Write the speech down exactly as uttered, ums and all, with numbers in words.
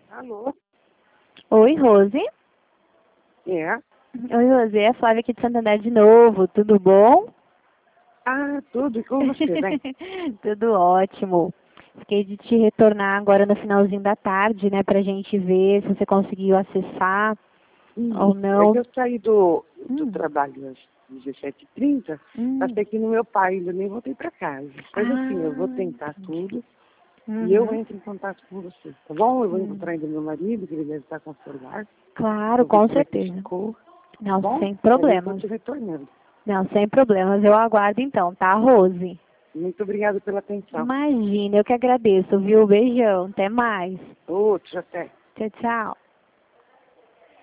Alô? Oi, Rose. É? Oi, Rose. É a Flávia aqui de Santander de novo. Tudo bom? Ah, tudo. E com você, bem? Tudo ótimo. Fiquei de te retornar agora no finalzinho da tarde, né, pra gente ver se você conseguiu acessar ou Isso. É que não. eu saí do, do Hum, trabalho às dezessete e trinta, hum. passei aqui no meu pai, ainda nem voltei para casa. Mas assim, eu vou Ah, tentar entendi. tudo e eu Uhum. entro em contato com você, tá bom? Eu vou Hum. encontrar ainda meu marido, que ele deve estar com o celular. Claro, Vou ver com como é que certeza. ficou, tá Não, bom? sem E aí eu tô problemas. te retornando. Não, sem problemas. Eu aguardo então, tá, Rose? Muito obrigada pela atenção. Imagina, eu que agradeço, viu? Beijão, até mais. Outro até. Tchau, tchau.